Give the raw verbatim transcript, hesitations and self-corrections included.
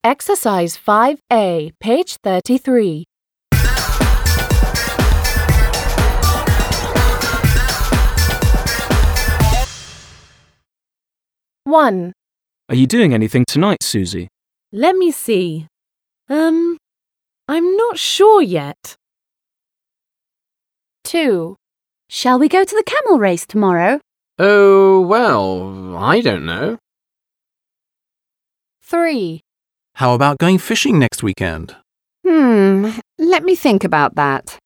Exercise five A, page thirty-three. one. Are you doing anything tonight, Susie? Let me see. Um, I'm not sure yet. two. Shall we go to the camel race tomorrow? Oh, well, I don't know. three. How about going fishing next weekend? Hmm, let me think about that.